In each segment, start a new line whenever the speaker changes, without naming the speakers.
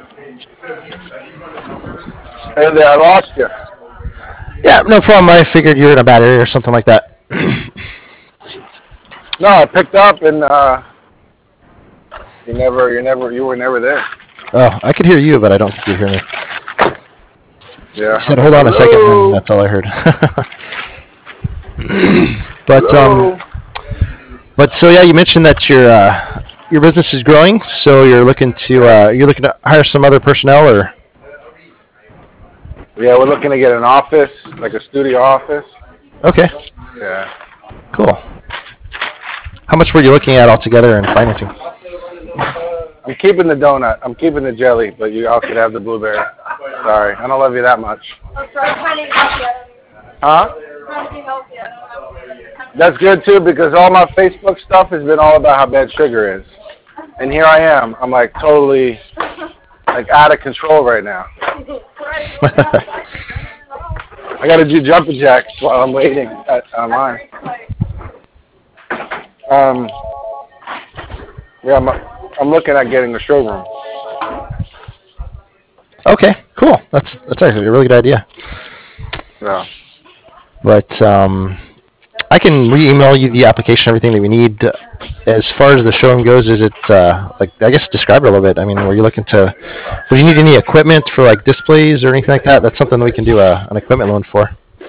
Hey there, I lost you.
Yeah, no problem. I figured you were in a bad area or something like that.
No, I picked up and you were never there.
Oh, I could hear you, but I don't think you hear me.
Yeah.
You
I
said,
was like,
"Hold on a second," and
hello,
that's all I heard. but
hello.
so yeah, you mentioned that your business is growing, so you're looking to hire some other personnel, or
Yeah, we're looking to get an office, like a studio office.
okay,
Yeah.
cool. How much were you looking at altogether in financing?
I'm keeping the donut. I'm keeping the jelly, but you all could have the blueberry. Sorry, I don't love you that much. Huh? That's good too because all my Facebook stuff has been all about how bad sugar is, and here I am. I'm like totally like out of control right now. I got to do jumping jacks while I'm waiting online. Yeah, I'm looking at getting a showroom.
Okay, cool. That's actually a really good idea.
Yeah.
But I can re-email you the application, everything that we need. As far as the showroom goes, is it like I guess describe it a little bit. I mean, were you looking to? Would you need any equipment for like displays or anything like that? That's something we can do an equipment loan for.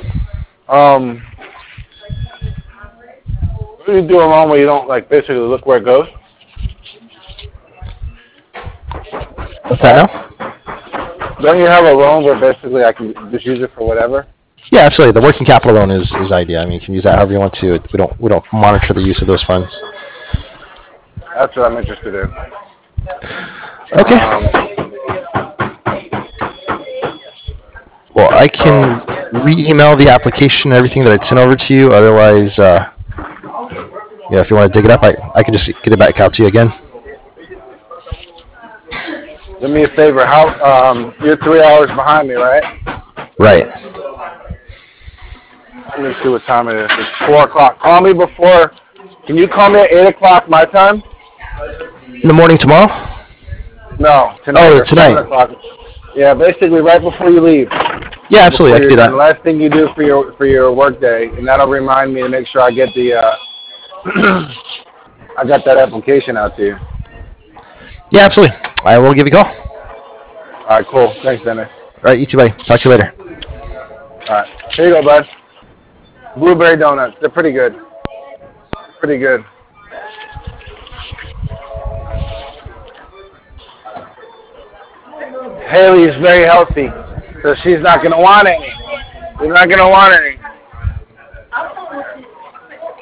What do you do a loan where you don't like basically look where it goes?
What's that now?
Don't you have a loan where basically I can just use it for whatever?
Yeah, absolutely. The working capital loan is idea. I mean, you can use that however you want to. We don't monitor the use of those funds.
That's what I'm interested in.
Okay. Well, I can re-email the application and everything that I'd sent over to you. Otherwise, yeah, if you want to dig it up, I can just get it back out to you again.
Do me a favor. How you're 3 hours behind me, right?
Right.
Let me see what time it is. It's 4 o'clock. Call me before. Can you call me at 8 o'clock my time?
In the morning tomorrow?
No, tonight.
Oh,
Or
tonight.
7 o'clock. Yeah, basically right before you leave.
Yeah, absolutely. I can do that.
The last thing you do for your work day, and that'll remind me to make sure I get the I got that application out to you.
Yeah, absolutely. I will give you a call.
All right, cool. Thanks, Dennis.
All right, you too, buddy. Talk to you later.
All right, here you go, bud. Blueberry donuts. They're pretty good. Pretty good. Haley is very healthy, so she's not gonna want any. She's not gonna want any.